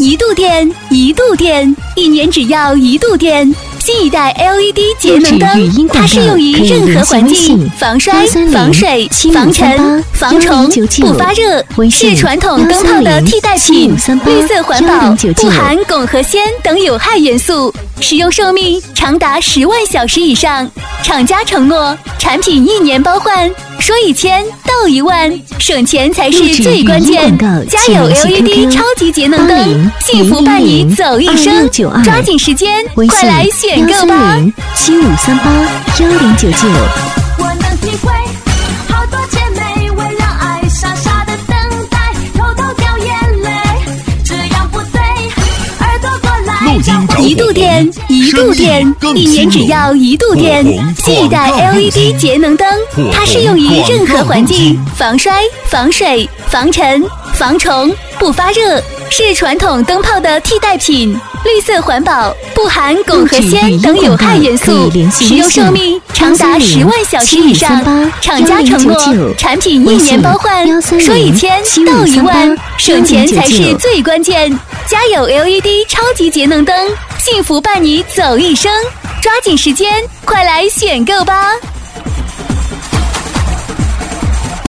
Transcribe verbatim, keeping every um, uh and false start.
一度电，一度电，一年只要一度电。新一代 L E D 节能灯，它适用于任何环境，防摔、防水、防尘、防虫，不发热，是传统灯泡的替代品，绿色环保，不含汞和氙等有害元素，使用寿命长达十万小时以上。厂家承诺产品一年包换，说一千到一万，省钱才是最关键。家有 L E D 超级节能灯，幸福伴你走一生。抓紧时间，快来选购吧！ 七五三八幺零九九。 我能体会，好多姐妹为了爱傻傻的等待，偷偷掉眼泪，这样不对，耳朵过来。 一度电，一度电，一年只要一度电。新一代 L E D 节能灯，它适用于任何环境，防摔、防水、防尘、防虫，不发热，是传统灯泡的替代品，绿色环保，不含汞和氙等有害元素，使用寿命长达十万小时以上。厂家承诺产品一年包换，说一千到一万，省钱才是最关键。家有 L E D 超级节能灯，幸福伴你走一生。抓紧时间，快来选购吧！